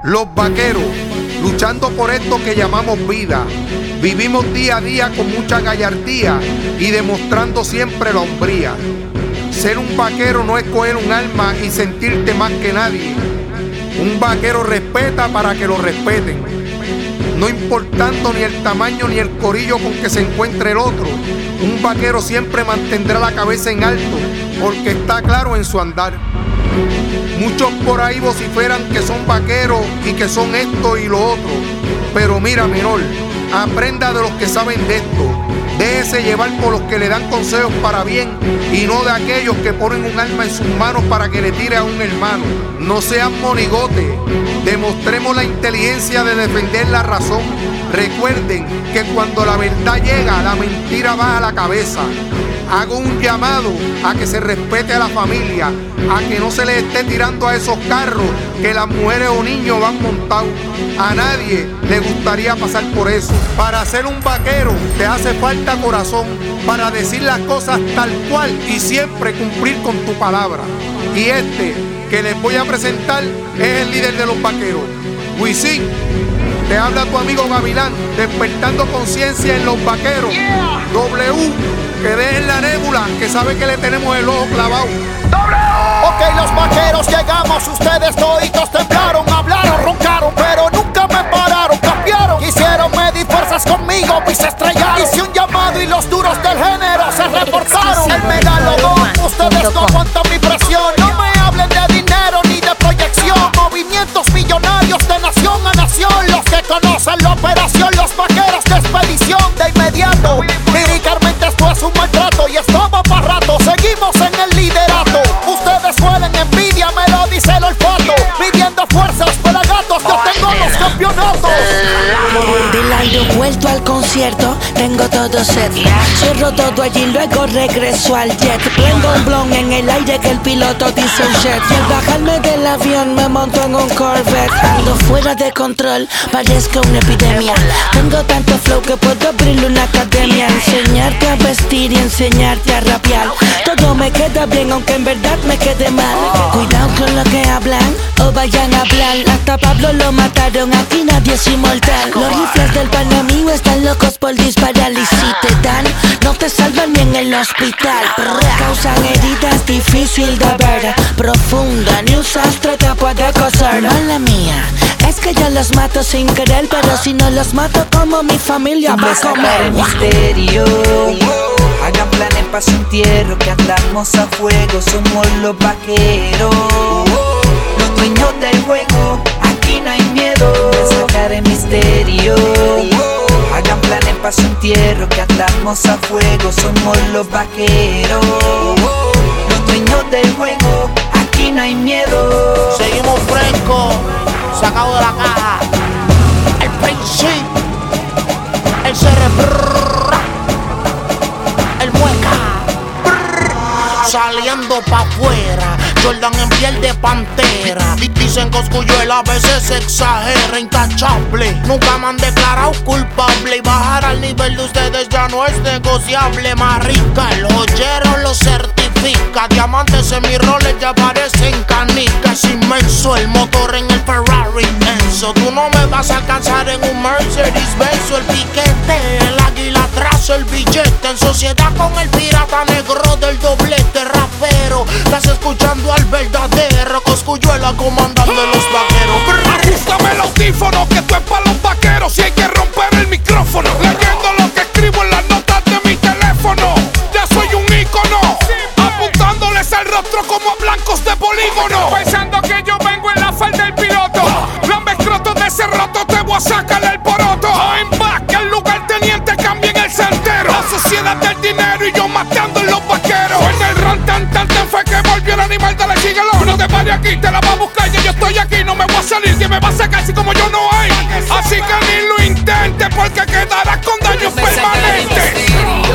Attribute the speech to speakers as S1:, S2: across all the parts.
S1: Los vaqueros, luchando por esto que llamamos vida. Vivimos día a día con mucha gallardía y demostrando siempre la hombría. Ser un vaquero no es coger un arma y sentirte más que nadie. Un vaquero respeta para que lo respeten, no importando ni el tamaño ni el corillo con que se encuentre el otro. Un vaquero siempre mantendrá la cabeza en alto porque está claro en su andar. Muchos por ahí vociferan que son vaqueros y que son esto y lo otro. Pero mira, menor, aprenda de los que saben de esto. Déjese llevar por los que le dan consejos para bien y no de aquellos que ponen un arma en sus manos para que le tire a un hermano. No sean monigotes, demostremos la inteligencia de defender la razón. Recuerden que cuando la verdad llega, la mentira baja a la cabeza. Hago un llamado a que se respete a la familia, a que no se les esté tirando a esos carros que las mujeres o niños van montados. A nadie le gustaría pasar por eso. Para ser un vaquero te hace falta corazón, para decir las cosas tal cual y siempre cumplir con tu palabra. Y este que les voy a presentar es el líder de los vaqueros, Wisin. Te habla tu amigo Gavilán, despertando conciencia en los vaqueros. W, que dejen la nébula, que sabe que le tenemos el ojo clavado.
S2: Ok, los vaqueros llegamos, ustedes toditos temblaron, hablaron, roncaron, pero nunca me pararon, cambiaron. Quisieron medir fuerzas conmigo y se estrellaron. Hice un llamado y los duros del género se reportaron. El megalodón, ustedes no aguantan mi presión. No me hablen de dinero ni de proyección. Movimientos millonarios de nación a nación. Los que conocen la operación, los vaqueros de expedición. De inmediato, líricamente esto es un maltrato y esto va para rato. Seguimos en el liderato. Ustedes huelen envidia, me lo dice el olfato. Midiendo fuerzas para gatos, yo tengo los campeonatos.
S3: Del aeropuerto al concierto, tengo todo set. Cierro todo allí, luego regreso al jet. Prendo un blon en el aire que el piloto dice un jet. Y al bajarme del avión me monto en un Corvette. Ando fuera de control, parezco una epidemia. Tengo tanto flow que puedo abrir una academia. Enseñarte a vestir y enseñarte a rapear. Todo me queda bien aunque en verdad me quede mal. Cuidado con lo que hablan o vayan a hablar. Hasta Pablo lo mataron, aquí nadie es inmortal. Los rifles del pana mío están locos por disparar. Y si te dan, no te salvan ni en el hospital. Causan heridas difícil de ver, profunda, ni un sastre te puede coser. Mala mía, es que yo los mato sin querer, pero si no los mato como mi familia va a comer.
S4: Misterio, hagan planes para su entierro, que andamos a fuego, somos los vaqueros. Los dueños del juego, aquí no hay miedo de sacar el misterio. Hagan planes para su entierro, que andamos a fuego, somos los vaqueros. Los dueños del juego, aquí no hay miedo.
S2: Seguimos frescos, sacado de la caja. El Príncipe, el CR, el Mueca, saliendo pa' afuera. Jordan en piel de pantera. Dicen que Cosculluela a veces se exagera, intachable. Nunca me han declarado culpable. Y bajar al nivel de ustedes ya no es negociable. Más rica, el joyero lo certifica. Diamantes en mis roles ya parecen canicas. Inmenso el motor en el Ferrari Enzo. Tú no me vas a alcanzar en un Mercedes Benz. El piquete, el águila trazo el billete. En sociedad con el pirata negro del doblete. Rapero, estás escuchando al verdadero Cosculluela comandando los vaqueros.
S5: Ajustame el audífono, que esto es para los vaqueros. Y hay que romper el micrófono, leyendo lo que escribo en las notas de mi teléfono. Ya soy un ícono, apuntándoles al rostro como a blancos de polígono. Pensando que yo vengo en la falda del piloto. Lambes crotos de ese roto, te voy a sacarle el poroto. I'm back, el lugarteniente cambia en el santero. La sociedad del dinero y yo matando en los vaqueros. En el ran tan fue que volvió el animal, dale síguelo. No te pares aquí, te la va a buscar, ya yo estoy aquí. No me voy a salir, que me va a sacar si como yo no hay. Así que ni lo intente, porque quedarás con daños permanentes.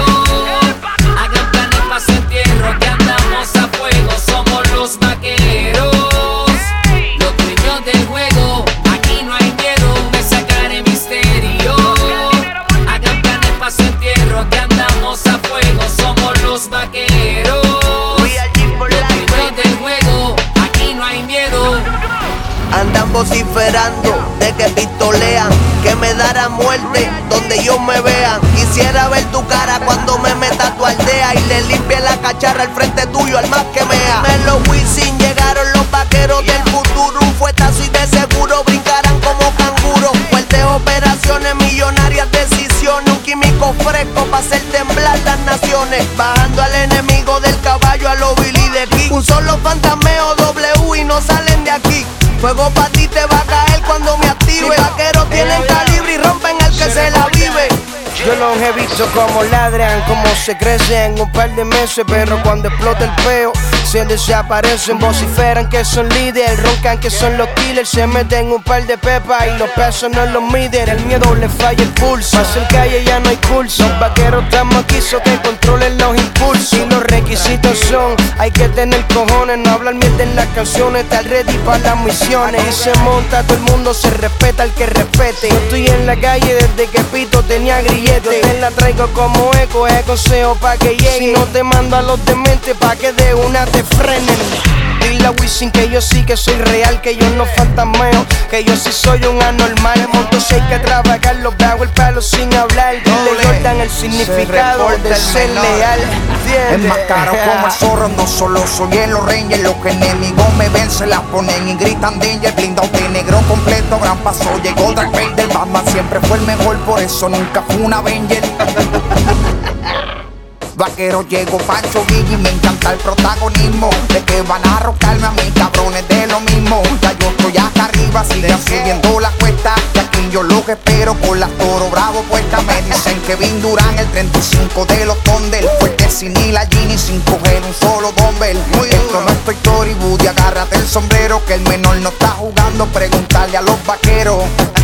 S4: Hagan planes para su entierro, que andamos a fuego, somos los vaqueros. Los dueños del juego, aquí no hay miedo de sacar el misterio. Hagan planes para su entierro, que andamos a fuego, somos los vaqueros. Los dueños del juego, aquí no hay miedo.
S6: Andan vociferando de que pistolean, que me dará muerte donde yo me vean. Quisiera ver tu cara cuando me meta a tu aldea y le limpie la cacharra al frente tuyo al más que mea. Melo Wisin, llegaron los vaqueros del futuro, un fuetazo y de seguro brincarán como canguros. Fuertes operaciones, millonarias decisiones, un químico fresco para hacer temblar las naciones. Bajando al enemigo del caballo a lo Billy de Kid. Un solo fantasmeo W y no salen de aquí. Fuego pa' ti te va a caer cuando me active. Vaqueros tienen calibre y rompen al que se la vive.
S7: Yo los he visto como ladran, como se crecen en un par de meses, pero cuando explota el peo se desaparecen, vociferan que son líderes, roncan que son los killers, se meten un par de pepas y los pesos no los miden, el miedo le falla el pulso, más en calle ya no hay curso, los vaqueros estamos aquí so que controlen los impulsos, y los requisitos son, hay que tener cojones, no hablar mierda en las canciones, estar ready para las misiones, y se monta todo el mundo, se respeta al que respete, yo estoy en la calle desde que Pito tenía grillete. Yo te la traigo como eco, es consejo pa' que llegue. Si no te mando a los dementes pa' que de una te frenen. Dile a Wisin que yo sí que soy real, que yo no fantasmeo, que yo sí soy un anormal. Monto si hay que trabajarlo, hago el palo sin hablar. Dile Jordan el significado de ser leal.
S2: Es más caro como el zorro, no solo soy el Ranger. Los que enemigos me ven se la ponen y gritan danger. Blindado de negro completo, gran paso, llegó Dark Vader. Batman siempre fue el mejor, por eso nunca fue un Avenger. Vaquero llegó Pancho Villa y me encanta el protagonismo. De que van a arrojarme a mí, cabrones, de lo mismo. Ya yo estoy acá arriba, sigan subiendo la cuesta. Y aquí yo lo que espero con las Toro Bravo puestas. Me dicen que Kevin Durán, el 35 de los Thunder, fuerte sin ir allí ni sin coger un solo dumbbell. Esto no es Toy Story, Woody, agárrate el sombrero, que el menor no está jugando, preguntarle a los vaqueros.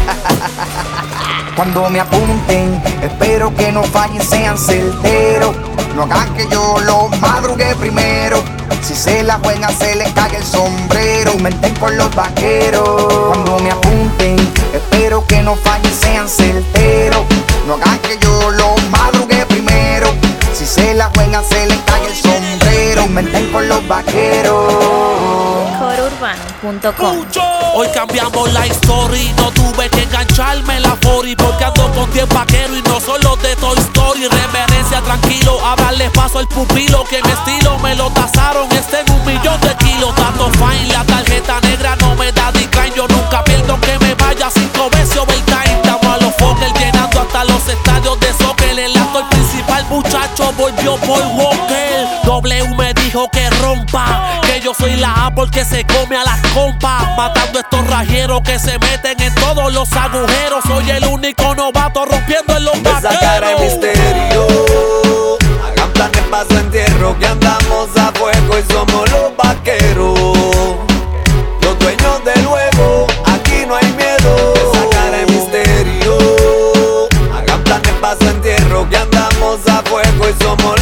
S2: Cuando me apunten, espero que no fallen, sean certeros. No hagan que yo los madrugue primero. Si se la juegan, se les cae el sombrero. Inventen con los vaqueros. Cuando me apunten, espero que no fallen, sean certeros. No hagan que yo los madrugue primero. Si se la juegan, se les cae el sombrero. Inventen con los vaqueros.
S8: Corourbano.com.
S9: Hoy cambiamos la story, no tuve que engancharme la 40, porque ando con 10 vaqueros y no son los de Toy Story. Reverencia, tranquilo, a darle paso al pupilo, que mi estilo me lo tasaron, está en 1.000.000 de kilos. Tato fine, la tarjeta negra no me da decline, yo nunca pierdo que me vaya 5 veces overtime. Estamos a los Fokker llenando hasta los estadios de soccer. El actor principal, muchacho, volvió por Walker. W me dijo que rompa, que yo soy la A porque se come a las compas, matando estos rajeros que se meten en todos los agujeros. Soy el único novato rompiendo en los vaqueros.
S10: Esa cara de misterio, hagan planes pa' su entierro, que andamos a fuego y somos los vaqueros, los dueños del juego, aquí no hay miedo. Esa cara de misterio, hagan planes pa' su entierro, que andamos a fuego y somos